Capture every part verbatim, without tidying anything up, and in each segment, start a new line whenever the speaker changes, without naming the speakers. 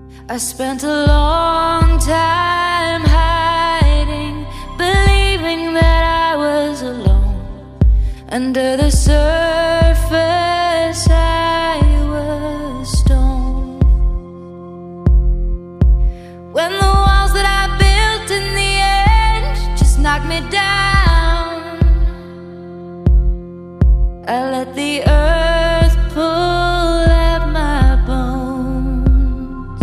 I spent a long time hiding, believing that I was alone. Under the surface I was stone. When the walls that I built in the end just knocked me down, I let the earth pull at my bones.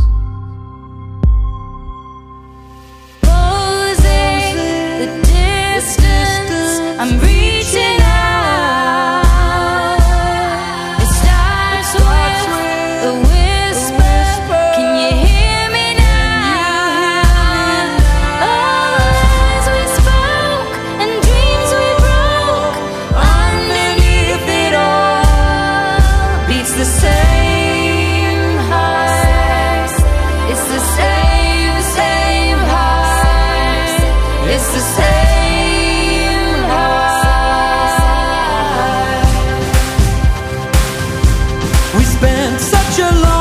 Closing the distance, I'm reaching out. It starts with a whisper. Can you hear me now? All the lies we spoke and dreams we broke, underneath it all beats the same heart. It's the same, same heart. It's the same heart.
We spent such a long